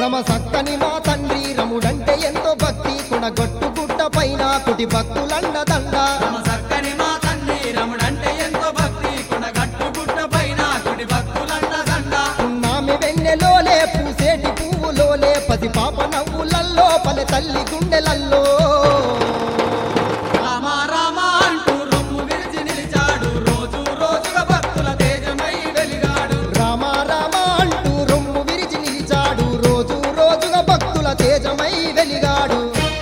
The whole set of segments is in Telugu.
రమ సక్కని మా తండ్రి రముడంటే ఎంతో భక్తి కొనగొట్టు గుట్ట పైన కుటి భక్తులండదండ రమ సక్కని మా తండ్రి రముడంటే ఎంతో భక్తి కొనగట్టు గుట్ట పైన కుటి భక్తులండదండ ఉన్నామి వెన్నెలోలే పూసేటి పువ్వులోలే పసి పాప నవ్వులల్లో పలె తల్లి గుండెలల్లో రామ రామ అంటూ రొమ్ము విరిచి నిలిచాడు రోజు రోజుగా భక్తుల తేజమై వెలిగాడు రామ రామ అంటూ రొమ్ము విరిచి నిలిచాడు రోజు రోజుగా భక్తుల తేజమై వెలిగాడు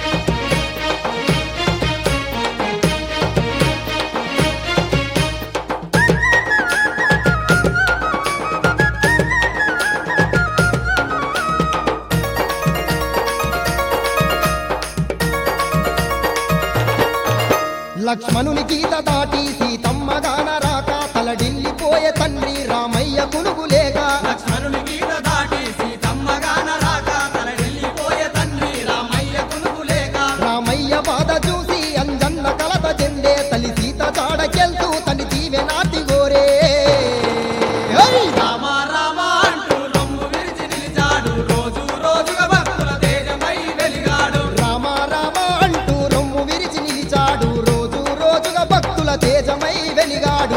లక్ష్మణుని గీత దాటి సీతమ్మ గాన రాక తలడిల్లిపోయే తండ్రి రామయ్య కునుగులేక లక్ష్మణుని గీత దాటి సీతమ్మ గాన రాక తలడిల్లిపోయే తండ్రి రామయ్య కునుకులేక రామయ్య బాధ చూసి అంజన్న కలత చెందే తల్లి సీత చాడకెళ్తూ తల్లి దీవె నాటి గోరే రామ రామ అంటూ రొమ్ము విరిచి నిలిచాడు రోజు రోజుగా భక్తుల తేజమై వెలిగాడు రామ రామ అంటూ రొమ్ము విరిచి నిలిచాడు రోజు రోజుగా భక్తుల తేజమై వెలిగాడు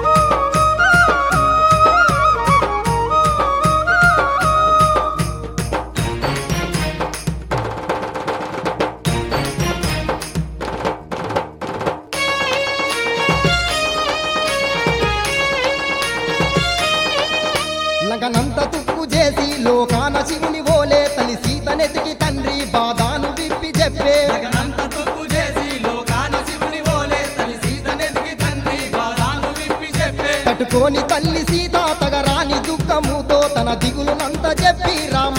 లగనంత తుప్పు చేసి లోకాన శివుని ఓలే తల్లి సీతనెతికి తండ్రి బాధాను విప్పి చెప్పే జగనంత తప్పు చేసి లోకాన శివుని ఓలే తల్లి సీతనెతికి తండ్రి బాధాను విప్పి చెప్పే తట్టుకోని తల్లి సీత తగరాని దుఃఖముతో తన దిగులునంత చెప్పి రామ